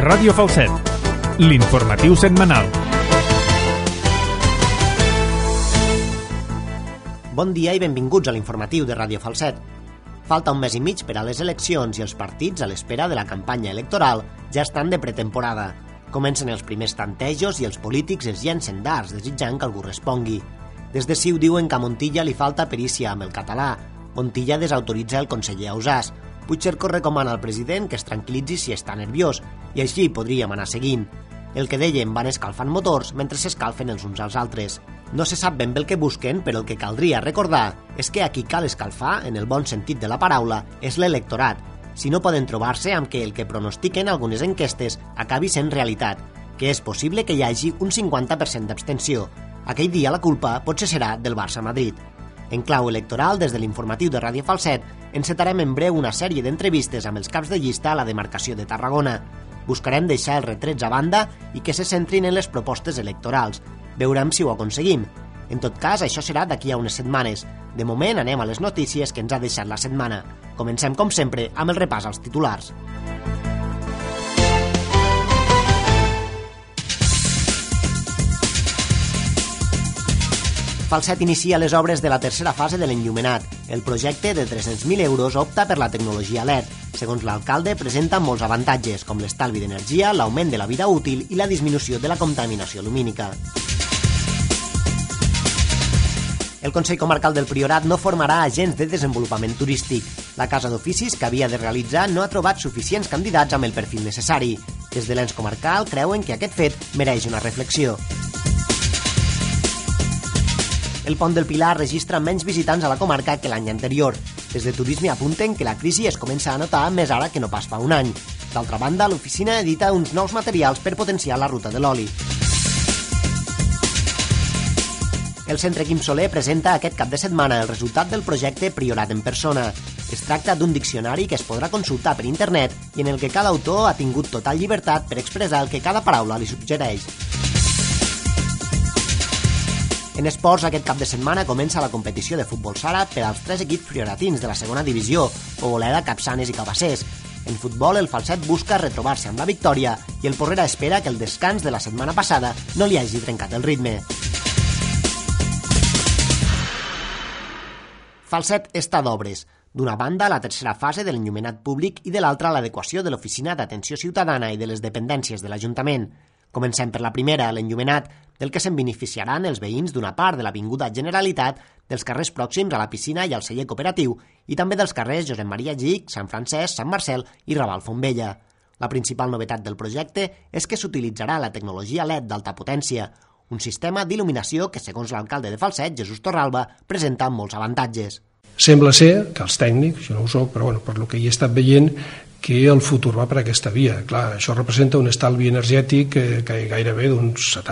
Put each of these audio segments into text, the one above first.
Ràdio Falset, l'informatiu setmanal. Bon dia i benvinguts a l'informatiu de Ràdio Falset. Falta un mes i mig per a les eleccions i els partits, a l'espera de la campanya electoral, ja estan de pretemporada. Comencen els primers tantejos i els polítics es llencen dards desitjant que algú respongui. Des de CiU diuen que a Montilla li falta perícia amb el català. Montilla desautoritza el conseller Ausàs. Puigcercós recomana al president que es tranquil·litzi si està nerviós, i així podríem anar seguint. El que dèiem, van escalfant motors mentre s'escalfen els uns als altres. No se sap ben bé el que busquen, però el que caldria recordar és que a qui cal escalfar, en el bon sentit de la paraula, és l'electorat, si no poden trobar-se amb que el que pronostiquen algunes enquestes acabi sent realitat, que és possible que hi hagi un 50% d'abstenció. Aquell dia la culpa potser serà del Barça-Madrid. En clau electoral, des de l'informatiu de Ràdio Falset, encetarem en breu una sèrie d'entrevistes amb els caps de llista a la demarcació de Tarragona. Buscarem deixar els retrets a banda i que se centrin en les propostes electorals. Veurem si ho aconseguim. En tot cas, això serà d'aquí a unes setmanes. De moment, anem a les notícies que ens ha deixat la setmana. Comencem, com sempre, amb el repàs als titulars. Falset inicia les obres de la tercera fase de l'enllumenat. El projecte de 300.000 euros opta per la tecnologia LED. Segons l'alcalde, presenta molts avantatges, com l'estalvi d'energia, l'augment de la vida útil i la disminució de la contaminació lumínica. El Consell Comarcal del Priorat no formarà agents de desenvolupament turístic. La Casa d'Oficis, que havia de realitzar, no ha trobat suficients candidats amb el perfil necessari. Des de l'ens comarcal creuen que aquest fet mereix una reflexió. El Pont del Pilar registra menys visitants a la comarca que l'any anterior. Des de Turisme apunten que la crisi es comença a notar més ara que no pas fa un any. D'altra banda, l'oficina edita uns nous materials per potenciar la ruta de l'oli. El Centre Quim Soler presenta aquest cap de setmana el resultat del projecte Priorat en persona. Es tracta d'un diccionari que es podrà consultar per internet i en el que cada autor ha tingut total llibertat per expressar el que cada paraula li suggereix. En esports, aquest cap de setmana comença la competició de futbol sala per als 3 equips prioratins de la segona divisió, Poboleda, Capçanes i Cabassers. En futbol, el Falset busca retrobar-se amb la victòria i el Porrera espera que el descans de la setmana passada no li hagi trencat el ritme. Falset està d'obres. D'una banda, la tercera fase de l'enllumenat públic i de l'altra, l'adequació de l'Oficina d'Atenció Ciutadana i de les dependències de l'Ajuntament. Comencem per la primera, l'enllumenat, del que se'n beneficiaran els veïns d'una part de l'Avinguda Generalitat, dels carrers pròxims a la piscina i al celler cooperatiu, i també dels carrers Josep Maria Gich, Sant Francesc, Sant Marcel i Raval Fontbella. La principal novetat del projecte és que s'utilitzarà la tecnologia LED d'alta potència, un sistema d'il·luminació que, segons l'alcalde de Falset, Jesús Torralba, presenta molts avantatges. Sembla ser que els tècnics, jo no ho soc, però per el que hi he estat veient, que el futur va per aquesta via. Clar, això representa un estalvi energètic que gairebé d'un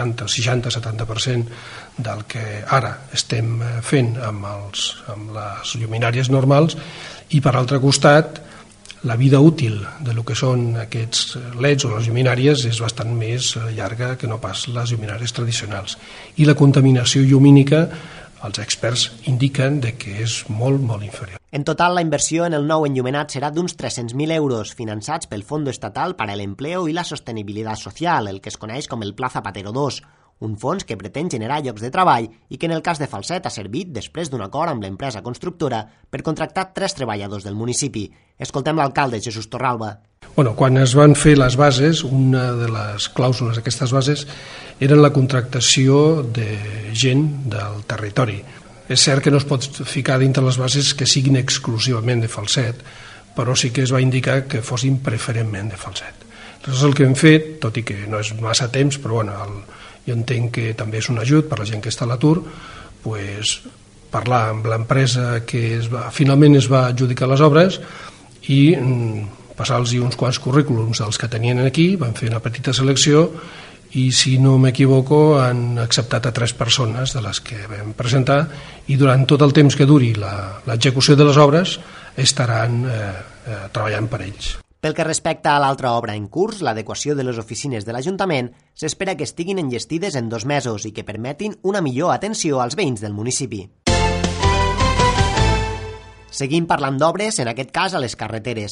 60-70% del que ara estem fent amb les lluminàries normals, i per altre costat la vida útil de lo que són aquests LEDs o les lluminàries és bastant més llarga que no pas les lluminàries tradicionals. I la contaminació llumínica, els experts indiquen que és molt, molt inferior. En total, la inversió en el nou enllumenat serà d'uns 300.000 euros, finançats pel Fondo Estatal para el Empleo y la Sostenibilidad Social, el que es coneix com el Pla Zapatero 2, un fons que pretén generar llocs de treball i que en el cas de Falset ha servit, després d'un acord amb l'empresa constructora, per contractar 3 treballadors del municipi. Escoltem l'alcalde, Jesús Torralba. Quan es van fer les bases, una de les clàusules d'aquestes bases era la contractació de gent del territori. És cert que no es pot ficar dintre les bases que siguin exclusivament de Falset, però sí que es va indicar que fossin preferentment de Falset. Això és el que hem fet, tot i que no és massa temps, però jo entenc que també és un ajut per la gent que està a l'atur, parlar amb l'empresa que finalment es va adjudicar les obres i passar-los uns quants currículums dels que tenien aquí, van fer una petita selecció i, si no m'equivoco, han acceptat a 3 persones de les que vam presentar i durant tot el temps que duri l'execució de les obres estaran treballant per ells. Pel que respecta a l'altra obra en curs, l'adequació de les oficines de l'Ajuntament, s'espera que estiguin enllestides en 2 mesos i que permetin una millor atenció als veïns del municipi. Seguim parlant d'obres, en aquest cas a les carreteres.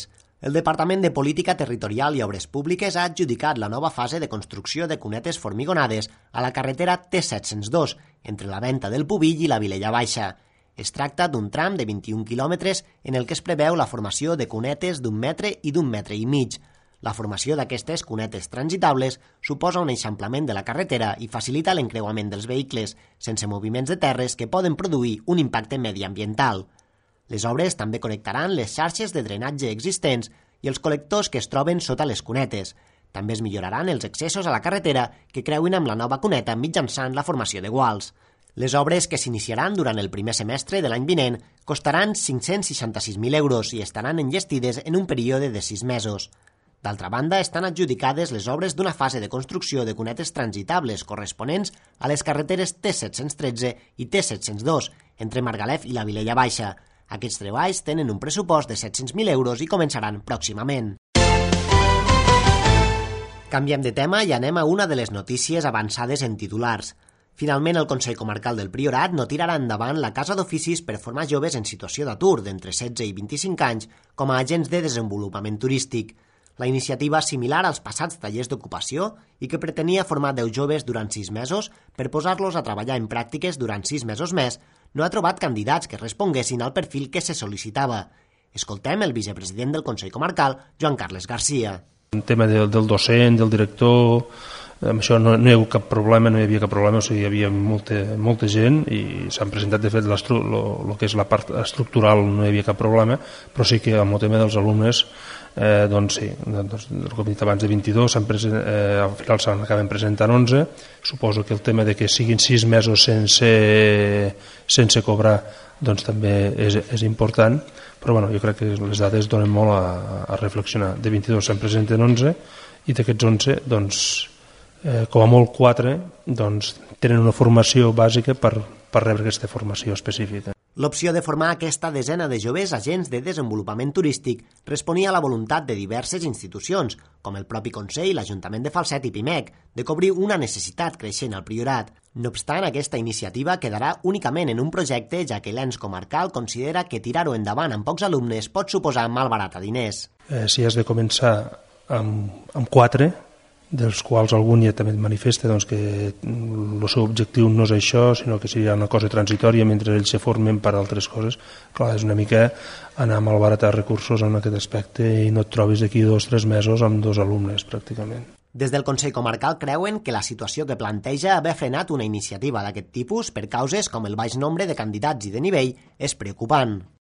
El Departament de Política Territorial i Obres Públiques ha adjudicat la nova fase de construcció de cunetes formigonades a la carretera T702, entre la Venta del Pubill i la Vilella Baixa. Es tracta d'un tram de 21 quilòmetres en el que es preveu la formació de cunetes d'1 metre i d'1 metre i mig. La formació d'aquestes cunetes transitables suposa un eixamplament de la carretera i facilita l'encreuament dels vehicles, sense moviments de terres que poden produir un impacte mediambiental. Les obres també connectaran les xarxes de drenatge existents i els col·lectors que es troben sota les cunetes. També es milloraran els accessos a la carretera que creuin amb la nova cuneta mitjançant la formació de guals. Les obres, que s'iniciaran durant el primer semestre de l'any vinent, costaran 566.000 euros i estaran enllestides en un període de 6 mesos. D'altra banda, estan adjudicades les obres d'una fase de construcció de cunetes transitables corresponents a les carreteres T713 i T702, entre Margalef i la Vilella Baixa. Aquests treballs tenen un pressupost de 700.000 euros i començaran pròximament. Canviem de tema i anem a una de les notícies avançades en titulars. Finalment, el Consell Comarcal del Priorat no tirarà endavant la casa d'oficis per formar joves en situació d'atur d'entre 16 i 25 anys com a agents de desenvolupament turístic. La iniciativa, similar als passats tallers d'ocupació i que pretenia formar 10 joves durant 6 mesos per posar-los a treballar en pràctiques durant 6 mesos més, no ha trobat candidats que responguessin al perfil que se sol·licitava. Escoltem el vicepresident del Consell Comarcal, Joan Carles Garcia. El tema del docent, del director, amb això no hi ha hagut cap problema, no hi havia cap problema, o sigui, hi havia molta gent i s'han presentat, de fet, el que és la part estructural no hi havia cap problema, però sí que amb el tema dels alumnes, doncs sí, el que hem dit abans de 22, al final se n'acaben presentant 11, suposo que el tema de que siguin 6 mesos sense cobrar doncs també és important, però bueno, jo crec que les dades donen molt a reflexionar. De 22 se'n presenten 11 i d'aquests 11, doncs, com a molt 4 doncs, tenen una formació bàsica per rebre aquesta formació específica. L'opció de formar aquesta desena de joves agents de desenvolupament turístic responia a la voluntat de diverses institucions, com el propi Consell, l'Ajuntament de Falset i Pimec, de cobrir una necessitat creixent al Priorat. No obstant, aquesta iniciativa quedarà únicament en un projecte, ja que l'ens comarcal considera que tirar-ho endavant amb pocs alumnes pot suposar malbaratar diners. Si has de començar amb 4, dels quals algun ja també manifesta doncs, que el seu objectiu no és això, sinó que seria una cosa transitòria mentre ells se formen per altres coses. Clar, és una mica anar a malbaratar recursos en aquest aspecte i no et trobis d'aquí 2 o 3 mesos amb 2 alumnes, pràcticament. Des del Consell Comarcal creuen que la situació que planteja haver frenat una iniciativa d'aquest tipus per causes com el baix nombre de candidats i de nivell és preocupant.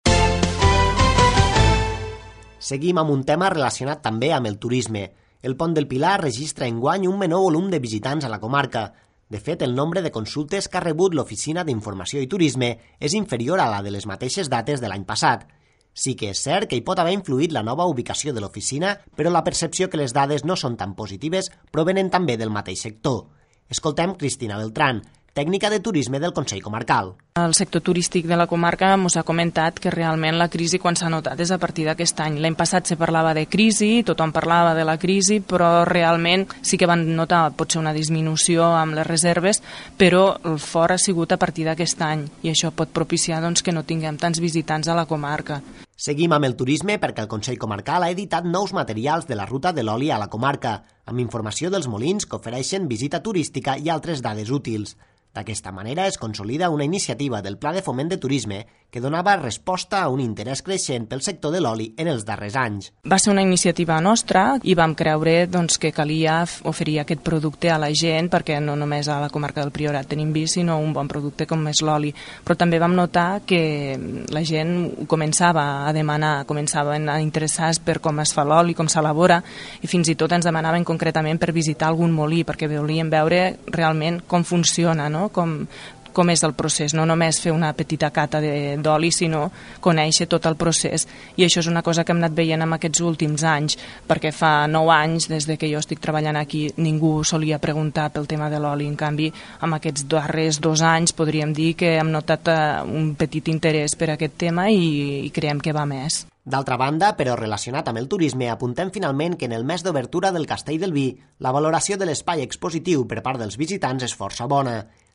Seguim amb un tema relacionat també amb el turisme. El Pont del Pilar registra enguany un menor volum de visitants a la comarca. De fet, el nombre de consultes que ha rebut l'Oficina d'Informació i Turisme és inferior a la de les mateixes dates de l'any passat. Sí que és cert que hi pot haver influït la nova ubicació de l'oficina, però la percepció que les dades no són tan positives provenen també del mateix sector. Escoltem Cristina Beltrán, tècnica de turisme del Consell Comarcal. El sector turístic de la comarca ens ha comentat que realment la crisi quan s'ha notat és a partir d'aquest any. L'any passat se parlava de crisi, tothom parlava de la crisi, però realment sí que van notar potser una disminució amb les reserves, però el fort ha sigut a partir d'aquest any i això pot propiciar doncs, que no tinguem tants visitants a la comarca. Seguim amb el turisme perquè el Consell Comarcal ha editat nous materials de la ruta de l'oli a la comarca, amb informació dels molins que ofereixen visita turística i altres dades útils. D'aquesta manera es consolida una iniciativa del Pla de Foment de Turisme que donava resposta a un interès creixent pel sector de l'oli en els darrers anys. Va ser una iniciativa nostra i vam creure doncs, que calia oferir aquest producte a la gent perquè no només a la comarca del Priorat tenim vi, sinó un bon producte com és l'oli. Però també vam notar que la gent començava a demanar, començaven a interessar-se per com es fa l'oli, com s'elabora, i fins i tot ens demanaven concretament per visitar algun molí perquè volien veure realment com funciona, no? Com és el procés, no només fer una petita cata d'oli, sinó conèixer tot el procés. I això és una cosa que hem anat veient en aquests últims anys, perquè fa 9 anys, des que jo estic treballant aquí, ningú solia preguntar pel tema de l'oli. En canvi, en aquests darrers 2 anys podríem dir que hem notat un petit interès per aquest tema i creiem que va més. D'altra banda, però relacionat amb el turisme, apuntem finalment que en el mes d'obertura del Castell del Vi, la valoració de l'espai expositiu per part dels visitants és força bona.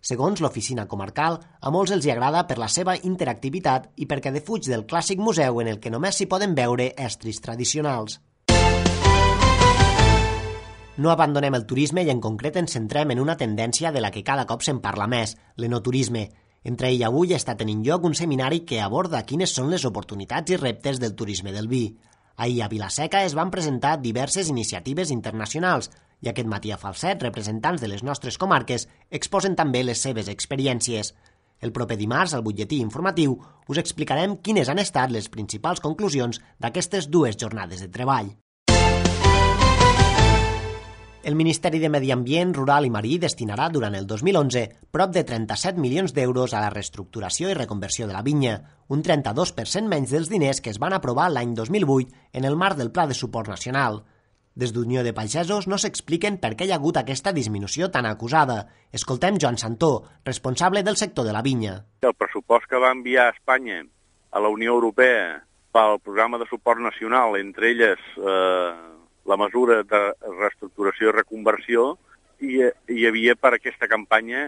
Segons l'oficina comarcal, a molts els hi agrada per la seva interactivitat i perquè defuig del clàssic museu en el que només s'hi poden veure estris tradicionals. No abandonem el turisme i en concret ens centrem en una tendència de la que cada cop se'n parla més, l'enoturisme. Entre ell avui està tenint lloc un seminari que aborda quines són les oportunitats i reptes del turisme del vi. Ahir a Vila-seca es van presentar diverses iniciatives internacionals i aquest matí a Falset representants de les nostres comarques exposen també les seves experiències. El proper dimarts, al butlletí informatiu, us explicarem quines han estat les principals conclusions d'aquestes dues jornades de treball. El Ministeri de Medi Ambient, Rural i Marí destinarà durant el 2011 prop de 37 milions d'euros a la reestructuració i reconversió de la vinya, un 32% menys dels diners que es van aprovar l'any 2008 en el marc del Pla de Suport Nacional. Des d'Unió de Pagesos no s'expliquen per què hi ha hagut aquesta disminució tan acusada. Escoltem Joan Santó, responsable del sector de la vinya. El pressupost que va enviar Espanya a la Unió Europea pel programa de suport nacional, entre elles la mesura de reestructuració i reconversió, hi havia per aquesta campanya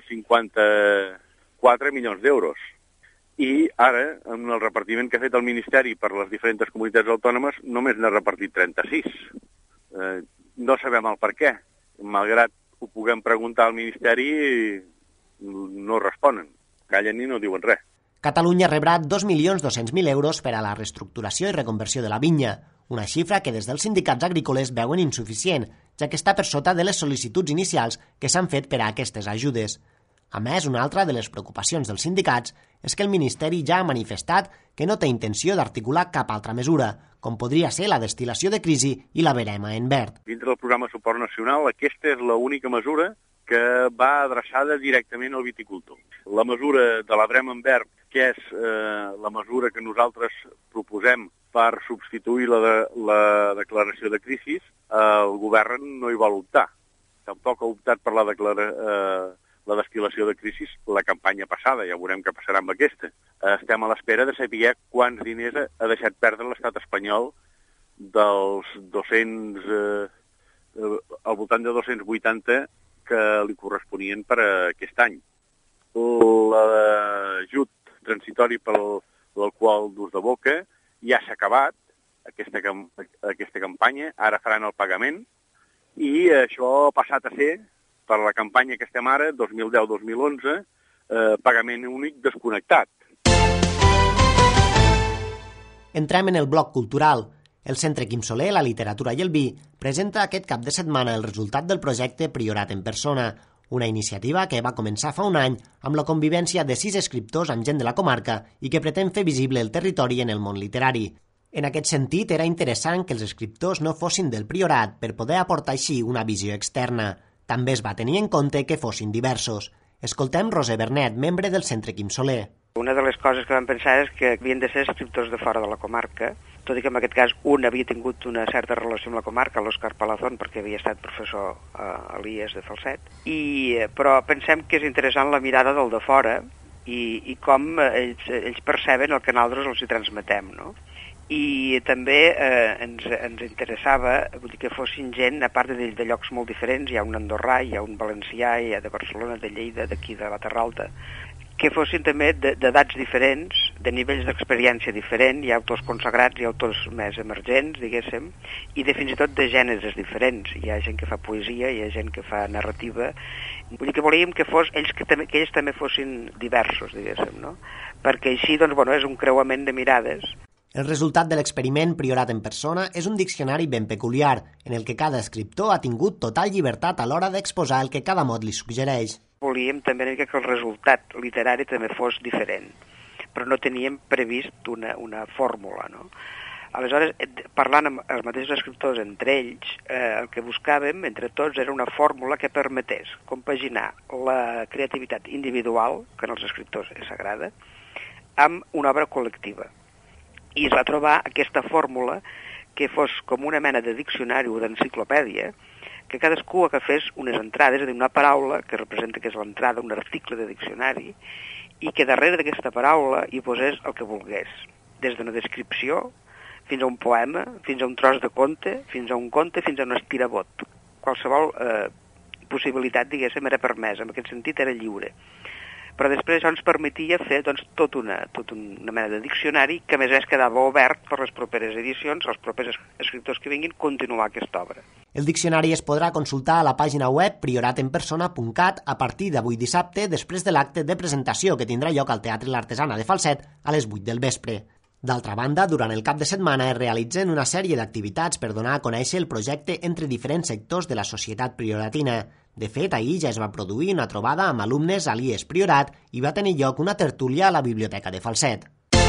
54 milions d'euros. I ara, amb el repartiment que ha fet el Ministeri per les diferents comunitats autònomes, només n'ha repartit 36. No sabem el per què. Malgrat ho puguem preguntar al Ministeri, no responen. Callen i no diuen res. Catalunya rebrà 2.200.000 euros per a la reestructuració i reconversió de la vinya, una xifra que des dels sindicats agrícoles veuen insuficient, ja que està per sota de les sol·licituds inicials que s'han fet per a aquestes ajudes. A més, una altra de les preocupacions dels sindicats és que el Ministeri ja ha manifestat que no té intenció d'articular cap altra mesura, com podria ser la destil·lació de crisi i la verema en verd. Dintre del programa de suport nacional, aquesta és l'única mesura que va adreçada directament al viticultor. La mesura de la verema en verd, que és la mesura que nosaltres proposem per substituir la declaració de crisi, el govern no hi vol optar. Tampoc ha optat per la destil·lació de crisi la campanya passada, ja veurem què passarà amb aquesta. Estem a l'espera de saber quants diners ha deixat perdre l'estat espanyol dels 200, al voltant de 280 que li corresponien per a aquest any. L'ajut transitori pel qual d'ús de boca ja s'ha acabat, aquesta campanya, ara faran el pagament, i això ha passat a ser, per la campanya que estem ara, 2010-2011, pagament únic desconnectat. Entrem en el bloc cultural. El Centre Quim Soler, la literatura i el vi presenta aquest cap de setmana el resultat del projecte Priorat en persona, una iniciativa que va començar fa un any amb la convivència de 6 escriptors amb gent de la comarca i que pretén fer visible el territori en el món literari. En aquest sentit, era interessant que els escriptors no fossin del Priorat per poder aportar així una visió externa. També es va tenir en compte que fossin diversos. Escoltem Roser Bernet, membre del Centre Quim Soler. Una de les coses que vam pensar és que havien de ser escriptors de fora de la comarca, tot i que en aquest cas un havia tingut una certa relació amb la comarca, l'Òscar Palazón, perquè havia estat professor a l'IES de Falset, però pensem que és interessant la mirada del de fora i com ells perceben el que nosaltres els hi transmetem, no? I també ens interessava que fossin gent, a part de llocs molt diferents, hi ha un andorrà, hi ha un valencià, hi ha de Barcelona, de Lleida, d'aquí de la Terra Alta, que fossin també d'edats diferents, de nivells d'experiència diferent, hi ha autors consagrats, hi ha autors més emergents, diguéssim, i fins i tot de gèneres diferents. Hi ha gent que fa poesia, hi ha gent que fa narrativa. Vull dir que volíem que ells també fossin diversos, diguéssim, no? Perquè així, doncs, és un creuament de mirades. El resultat de l'experiment Priorat en persona és un diccionari ben peculiar, en el que cada escriptor ha tingut total llibertat a l'hora d'exposar el que cada mot li suggereix. Volíem també que el resultat literari també fos diferent, però no teníem previst una fórmula, no? Aleshores, parlant amb els mateixos escriptors entre ells, el que buscàvem entre tots era una fórmula que permetés compaginar la creativitat individual, que en els escriptors és sagrada, amb una obra col·lectiva. I es va trobar aquesta fórmula que fos com una mena de diccionari o d'enciclopèdia, que cadascú agafés unes entrades, és a dir, una paraula que representa que és l'entrada, un article de diccionari, i que darrere d'aquesta paraula hi posés el que volgués, des d'una descripció fins a un poema, fins a un tros de conte, fins a un conte, fins a un estirabot. Qualsevol possibilitat, diguéssim, era permesa, en aquest sentit era lliure. Però després això ens permetia fer tot una mena de diccionari que a més quedava obert per les properes edicions, els propers escriptors que vinguin, continuar aquesta obra. El diccionari es podrà consultar a la pàgina web prioratenpersona.cat a partir d'avui dissabte, després de l'acte de presentació que tindrà lloc al Teatre L'Artesana de Falset a les 8 del vespre. D'altra banda, durant el cap de setmana es realitzen una sèrie d'activitats per donar a conèixer el projecte entre diferents sectors de la societat prioratina. De fet, ahir ja es va produir una trobada amb alumnes a l'IES Priorat i va tenir lloc una tertúlia a la Biblioteca de Falset.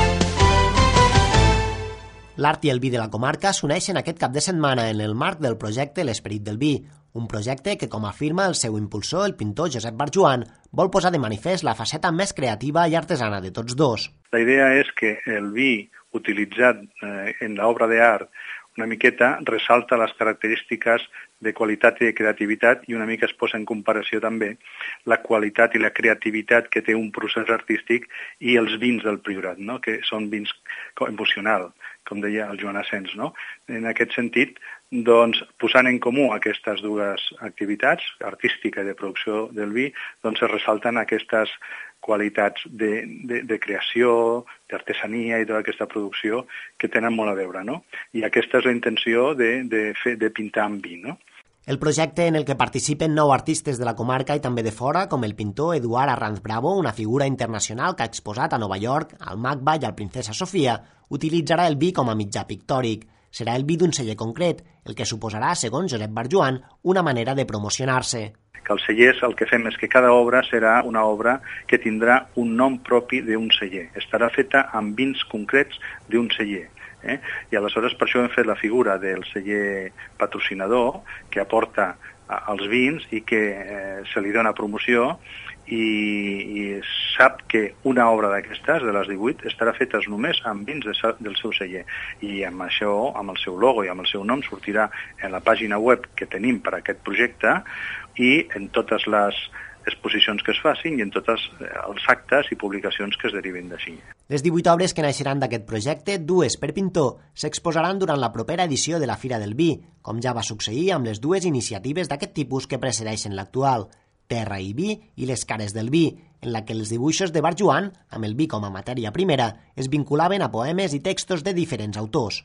L'art i el vi de la comarca s'uneixen aquest cap de setmana en el marc del projecte L'Esperit del Vi, un projecte que, com afirma el seu impulsor, el pintor Josep Barjuan, vol posar de manifest la faceta més creativa i artesana de tots dos. La idea és que el vi utilitzat en l'obra d'art una miqueta ressalta les característiques de qualitat i de creativitat i una mica es posa en comparació també la qualitat i la creativitat que té un procés artístic i els vins del Priorat, no? Que són vins emocionals, com deia el Joan Asens, no? En aquest sentit, doncs, posant en comú aquestes dues activitats, artística i de producció del vi, doncs es ressalten aquestes qualitats de creació, d'artesania i tota aquesta producció que tenen molt a veure, no? I aquesta és la intenció de pintar amb vi, no? El projecte en el que participen 9 artistes de la comarca i també de fora, com el pintor Eduard Arranz Bravo, una figura internacional que ha exposat a Nova York, al MACBA i al Princesa Sofia, utilitzarà el vi com a mitjà pictòric. Serà el vi d'un celler concret, el que suposarà, segons Josep Barjuan, una manera de promocionar-se. Que els cellers el que fem és que cada obra serà una obra que tindrà un nom propi d'un celler. Estarà feta amb vins concrets d'un celler. I aleshores per això hem fet la figura del celler patrocinador que aporta els vins i que se li dona promoció i sap que una obra d'aquestes, de les 18, estarà feta només amb vins del seu celler. I amb això, amb el seu logo i amb el seu nom, sortirà en la pàgina web que tenim per a aquest projecte i en totes les exposicions que es facin i en tots els actes i publicacions que es derivin d'així. Les 18 obres que naixeran d'aquest projecte, dues per pintor, s'exposaran durant la propera edició de la Fira del Vi, com ja va succeir amb les dues iniciatives d'aquest tipus que precedeixen l'actual, Terra i Vi i Les cares del vi, en la que els dibuixos de Barjuan, amb el vi com a matèria primera, es vinculaven a poemes i textos de diferents autors.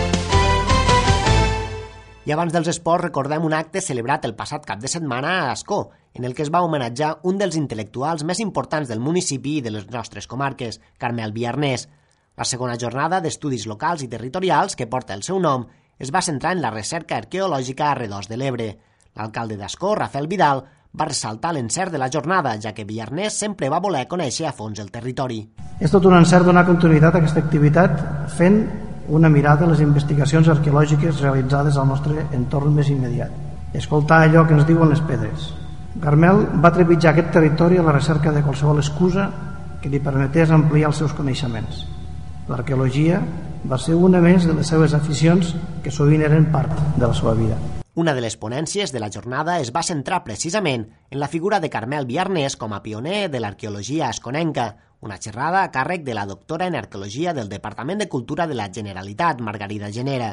I abans dels esports recordem un acte celebrat el passat cap de setmana a Ascó, en el que es va homenatjar un dels intel·lectuals més importants del municipi i de les nostres comarques, Carmel Biarnés. La segona jornada d'estudis locals i territorials, que porta el seu nom, es va centrar en la recerca arqueològica a redós de l'Ebre. L'alcalde d'Ascó, Rafael Vidal, va ressaltar l'encert de la jornada, ja que Biarnés sempre va voler conèixer a fons el territori. És tot un encert donar continuïtat a aquesta activitat fent una mirada a les investigacions arqueològiques realitzades al nostre entorn més immediat. Escoltar allò que ens diuen les pedres. Carmel va trepitjar aquest territori a la recerca de qualsevol excusa que li permetés ampliar els seus coneixements. L'arqueologia va ser una més de les seves aficions que sovint eren part de la seva vida. Una de les ponències de la jornada es va centrar precisament en la figura de Carmel Biarnés com a pioner de l'arqueologia asconenca, una xerrada a càrrec de la doctora en arqueologia del Departament de Cultura de la Generalitat, Margarida Genera.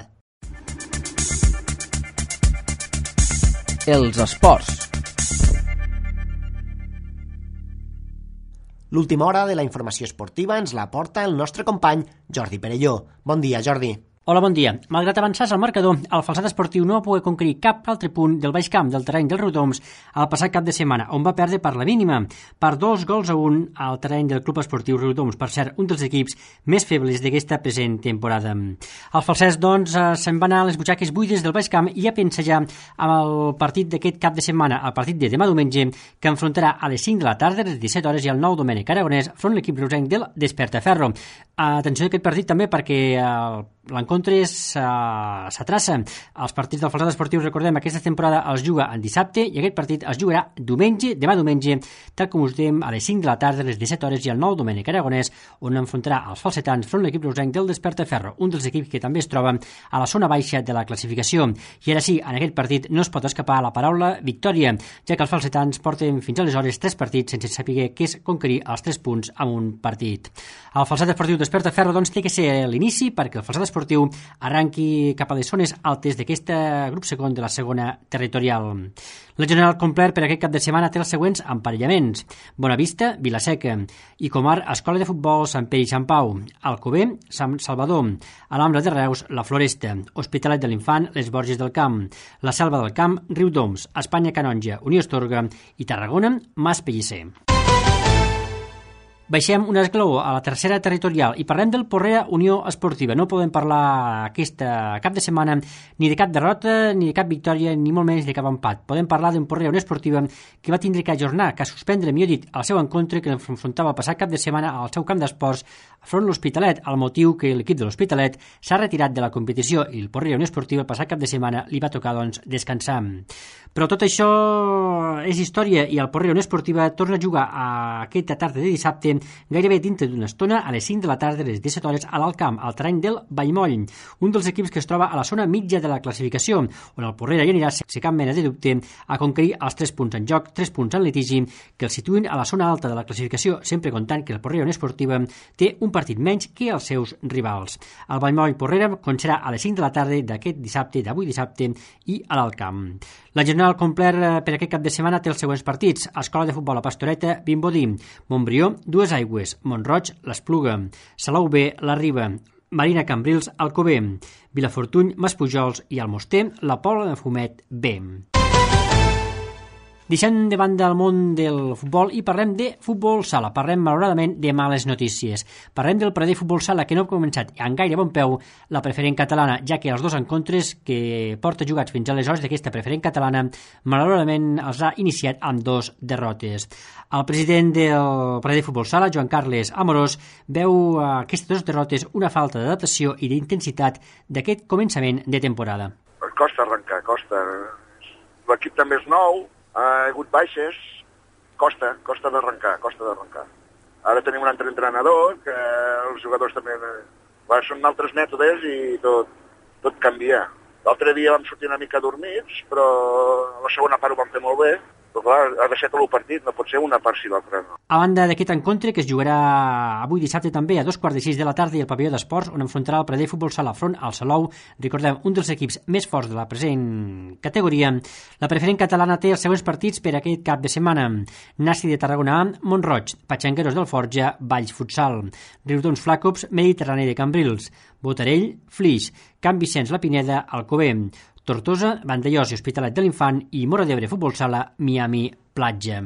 Els esports. L'última hora de la informació esportiva ens la porta el nostre company Jordi Perelló. Bon dia, Jordi. Hola, bon dia. Malgrat avançar al marcador, el Falset Esportiu no va poder conquerir cap altre punt del baix camp del terreny dels Riudoms el passat cap de setmana, on va perdre per la mínima, per 2-1 al terreny del Club Esportiu Riudoms, per ser un dels equips més febles d'aquesta present temporada. El Falset, doncs, se'n va anar a les butxaques buides del baix camp i a pensar ja amb el partit d'aquest cap de setmana, el partit de demà diumenge, que enfrontarà a les 5 de la tarda, a les 17 hores, i el 9 Domènec Aragonès, front l'equip reusenc del Despertaferro. Atenció a aquest partit també perquè l'encontre s'atraça. Els partits del Falset Esportiu, recordem, aquesta temporada els juga en dissabte i aquest partit es jugarà demà diumenge, tal com us dèiem, a les 5 de la tarda, a les 17 hores, i el 9 Domènec Aragonès, on enfrontarà els falsetans front l'equip reusenc del Despertaferro, un dels equips que també es troba a la zona baixa de la classificació. I ara sí, en aquest partit no es pot escapar la paraula victòria, ja que els falsetans porten fins aleshores 3 partits sense saber què és conquerir els 3 punts en un partit. El Falset Esportiu Despertaferro, doncs, té que ser l'inici perquè el Falset Esportiu esportiu arranqui cap a les zones altes d'aquest grup segon de la segona territorial. La general complet per aquest cap de setmana té els següents emparellaments: Bonavista, Vilaseca, i Comar, Escola de Futbol Sant Pere i Sant Pau, Alcover, Sant Salvador, Alhambra de Reus, La Floresta, Hospitalet de l'Infant, Les Borges del Camp, La Selva del Camp, Riudoms, Espanya Canonja, Unió Astorga i Tarragona, Mas Pellicer. Baixem un esglaó a la tercera territorial i parlem del Porrera Unió Esportiva. No podem parlar aquest cap de setmana ni de cap derrota, ni de cap victòria, ni molt menys de cap empat. Podem parlar d'un Porrera Unió Esportiva que va tindre que ajornar, que suspendre, millor dit, el seu encontre que l'enfrontava el passat cap de setmana al seu camp d'esports front l'Hospitalet, al motiu que l'equip de l'Hospitalet s'ha retirat de la competició i el Porrera Unió Esportiva el passat cap de setmana li va tocar, doncs, descansar. Però tot això és història i el Porrera Unió Esportiva torna a jugar aquesta tarda de dissabte gairebé dintre d'una estona a les 5 de la tarda a les 17 hores a l'Alt Camp, al terreny del Vallmoll, un dels equips que es troba a la zona mitja de la classificació, on el Porrera hi anirà, sense cap mena de dubte, a conquerir els 3 punts en joc, 3 punts en litigi, que el situïn a la zona alta de la classificació, sempre comptant que el Porrera Unió Esportiva té un partit menys que els seus rivals. El Vallmoll Porrera serà a les 5 de la tarda d'aquest dissabte, d'avui dissabte, i a l'Alt Camp. La general complet per aquest cap de setmana té els següents partits: Escola de Futbol a Pastoreta, Vimbodí, Montbrió, Dues Aigües, Montroig, l'Espluga, Salou B, la Riba, Marina Cambrils, Alcover, Vilafortuny, Maspujols i Almoster, la Pobla de Fumet B. Deixem de banda el món del futbol i parlem de futbol sala. Parlem, malauradament, de males notícies. Parlem del Pradell Futbol Sala, que no ha començat en gaire bon peu la preferent catalana, ja que els 2 encontres que porta jugats fins aleshores d'aquesta preferent catalana, malauradament els ha iniciat amb 2 derrotes. El president del Pradell Futbol Sala, Joan Carles Amorós, veu aquestes 2 derrotes una falta d'adaptació i d'intensitat d'aquest començament de temporada. Costa arrencar, costa. L'equip també és nou, ha hagut baixes, costa d'arrencar. Ara tenim un altre entrenador, que els jugadors també són altres mètodes i tot canvia. L'altre dia vam sortir una mica dormits, però la segona part ho vam fer molt bé. Però clar, ha deixat el partit, no pot ser una part si l'altra no. A banda d'aquest encontre, que es jugarà avui dissabte també a 2:45 de la tarda i al pavelló d'esports, on enfrontarà el Pradell Futbol Sala front al Salou, recordem, un dels equips més forts de la present categoria, la preferent catalana té els següents partits per aquest cap de setmana: Nasi de Tarragona A, Montroig, Patxangueros del Forja, Valls Futsal, Riudoms Flacops, Mediterrani de Cambrils, Botarell, Flix, Can Vicenç La Pineda, Alcover, Tortosa, Vandellós i Hospitalet de l'Infant i Móra d'Ebre Futbol Sala, Miami Platja.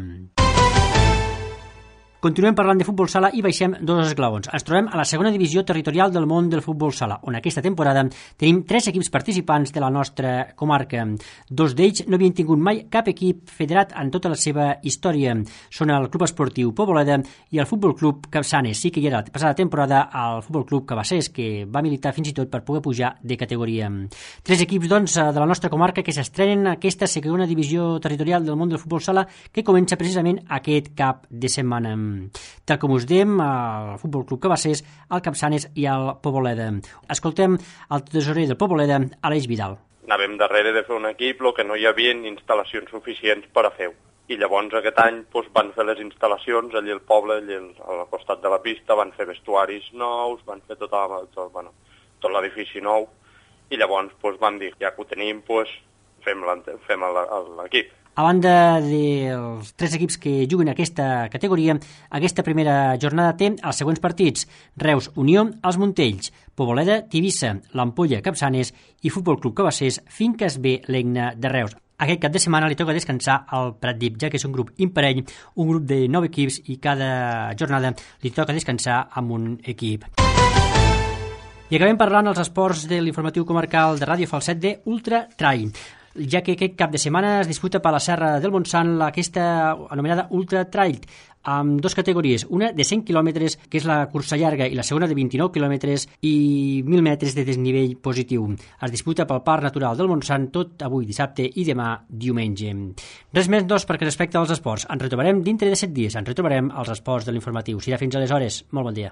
Continuem parlant de futbol sala i baixem 2 esglaons. Ens trobem a la segona divisió territorial del món del futbol sala, on aquesta temporada tenim 3 equips participants de la nostra comarca. 2 d'ells no havien tingut mai cap equip federat en tota la seva història. Són el Club Esportiu Poboleda i el Futbol Club Capçanes. Sí que hi era la passada temporada el Futbol Club Cabassers, que va militar fins i tot per poder pujar de categoria. 3 equips, doncs, de la nostra comarca que s'estrenen a aquesta segona divisió territorial del món del futbol sala, que comença precisament aquest cap de setmana. Tal com us dèiem, el Futbol Club Cabassers, el Capçanes i el Poboleda. Escoltem el tesorer del Poboleda, Aleix Vidal. Anàvem darrere de fer un equip, el que no hi havia instal·lacions suficients per a fer-ho. I llavors aquest any van fer les instal·lacions allà al poble, allà al costat de la pista, van fer vestuaris nous, van fer tot l'edifici nou, i llavors van dir, ja que ho tenim, fem l'equip. A banda dels 3 equips que juguen a aquesta categoria, aquesta primera jornada té els següents partits: Reus Unió, Els Montells, Poboleda, Tivissa, l'Ampolla, Capçanes i Futbol Club Cabassers, Finques B, l'Egna de Reus. Aquest cap de setmana li toca descansar al Pratdip, ja que és un grup imparell, un grup de 9 equips i cada jornada li toca descansar amb un equip. I acabem parlant als esports de l'informatiu comarcal de Ràdio Falset d'Ultra Trail, ja que aquest cap de setmana es disputa per la Serra del Montsant aquesta anomenada Ultra Trail, amb 2 categories, una de 100 quilòmetres, que és la cursa llarga, i la segona de 29 quilòmetres i 1.000 metres de desnivell positiu. Es disputa pel Parc Natural del Montsant tot avui dissabte i demà diumenge. Res més, doncs, perquè respecte als esports. Ens retrobarem dintre de 7 dies, ens retrobarem als esports de l'informatiu. Serà fins aleshores. Molt bon dia.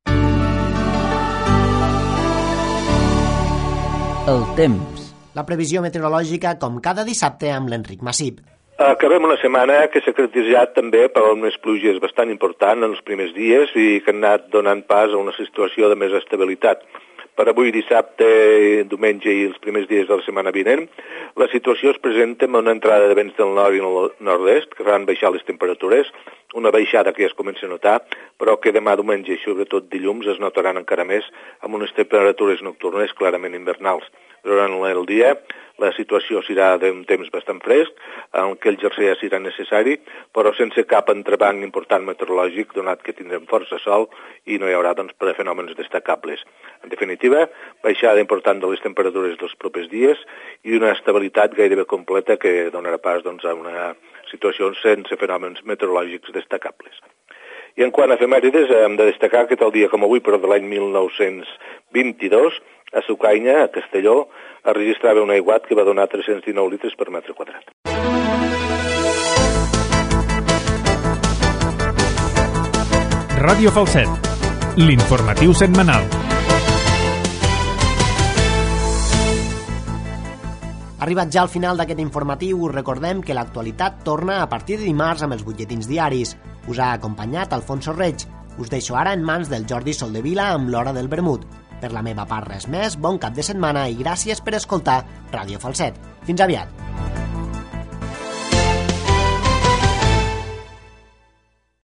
El temps. La previsió meteorològica, com cada dissabte, amb l'Enric Massip. Acabem una setmana que s'ha caracteritzat també per unes pluges bastant importants en els primers dies i que han anat donant pas a una situació de més estabilitat. per avui dissabte, diumenge i els primers dies de la setmana vinent. La situació es presenta amb una entrada de vents del nord i nord-est que fan baixar les temperatures, una baixada que ja es comença a notar, però que demà diumenge i sobretot dilluns es notaran encara més amb unes temperatures nocturnes clarament invernals. Durant el dia la situació serà d'un temps bastant fresc, en què el jersey serà necessari, però sense cap entrebanc important meteorològic, donat que tindrem força sol i no hi haurà fenòmens destacables. En definitiva, baixada important de les temperatures dels propers dies i una estabilitat gairebé completa que donarà pas a una situació sense fenòmens meteorològics destacables. I en quant a efemèrides, hem de destacar que tal dia com avui, però de l'any 1922, a Sucaina, a Castelló, es registrava un aiguat que va donar 319 litres per metre quadrat. Ràdio Falset, l'informatiu setmanal. Arribat ja al final d'aquest informatiu, us recordem que l'actualitat torna a partir de dimarts amb els butlletins diaris. Us ha acompanyat Alfonso Reig. Us deixo ara en mans del Jordi Soldevila amb l'Hora del Vermut. Per la meva part res més, bon cap de setmana i gràcies per escoltar Ràdio Falset. Fins aviat!